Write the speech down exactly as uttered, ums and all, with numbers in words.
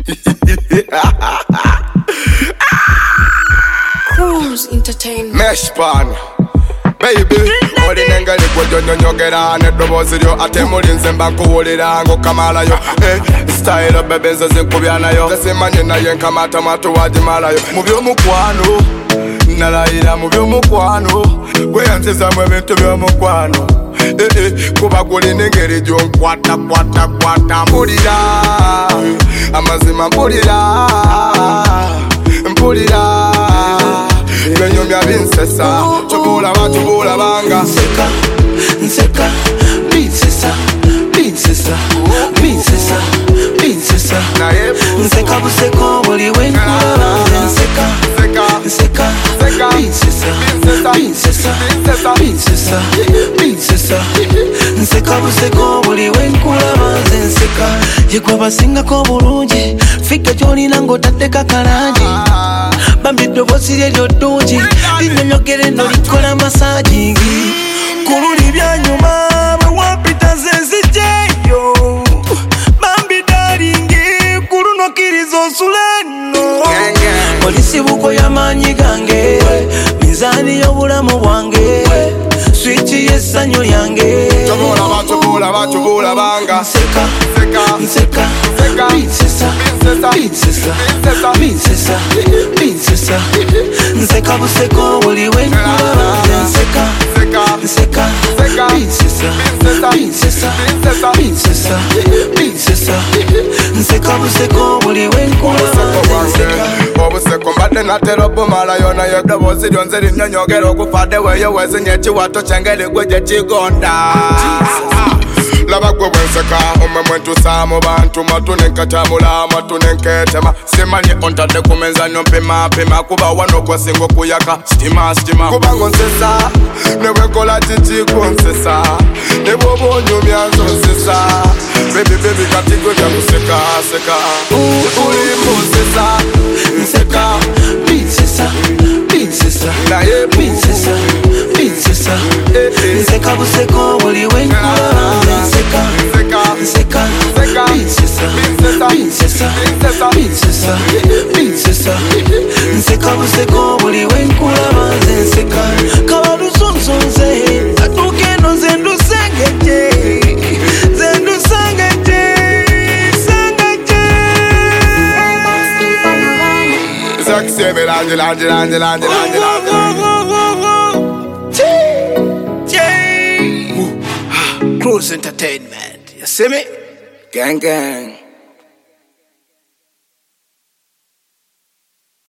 Cruise Entertainment. Mesh pan. Baby, odi nengeli kwejo nyonyogera nedobozi lyo ate mulinze mba nkuwulira ng'okamalayo. Eh, style bebe nze zinkubyanayo zesimanye naye nkamata matu wagimalayo. Mu by'omukwano nalayira mu by'omukwano gweyanzizamu ebintu by'omukwano. Eh eh, kuba gulina engeri gy'onkwata kwata kwata mpulira amazima mpulira mpulira benyomya binsesa tubula batubula banga nseka nseka binsesa binsesa binsesa binsesa nseka buseko buli wenkulaba nseka nseka binsesa binsesa binsesa binsesa nseka buseko buli wenkulaba nseka yegwe basingako bulungi fika gyolina ng'otaddeko akalangi bambi eddoboozi lye ly'oddungi linyonyogere no likola masajingi kululi byanyuma bwe wapita ze nzijeyo bambi dalingi kulunokkiriza osuleno olisibuko y'amaanyi gange minzaani y'obulamu bwange swiki y'essanyu lyange tubula batubula batubula banga nseka nseka binsesa binsesa binsesa binsesa nseka buseko buli wenkulaba nseka nseka binsesa binsesa binsesa binsesa nseka buseko buli wenkulaba nseka obuseko mbadde natera obumalayo naye eddoboozi lyonze linnyonyogera okufadde weeyo weezinye ekiwato kyange ligwe gye kigonda. Laba gwe bwenseka omwe mwentusa mu bantu matu nenkatamula matu nenketema simanyi ontadde ku menzanyo mpima pima kuba wano gwasinga okuyaka sitima sitima kuba ngonsesa ne bwenkola kiki kunsesa ne bwoba onyumya nzonsesa bebi bebi kati gwe byakuseka seka uli munsesa nseka binsesa binsesa naye binsesa binsesa nseka buseko buli wenkulaba nseka nseka binsesa binsesa binsesa binsesa nseka buseko buli wenkulaba nseka kabalusonsonze atuuka eno nze ndusengejje nze ndusengejje sengejje Zaksebe lanje lanje lanje lanje lanje lanje Cruise Entertainment, you see me? gang gang